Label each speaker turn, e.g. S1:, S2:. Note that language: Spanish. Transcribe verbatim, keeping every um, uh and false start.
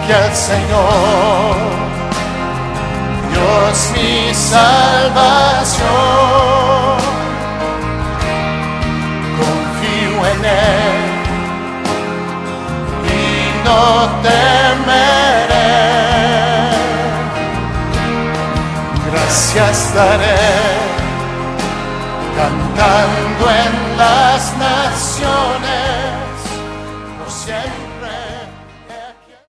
S1: que el Señor, Dios mi salvación, confío en Él y no temeré. Gracias daré, cantando en las naciones, por siempre.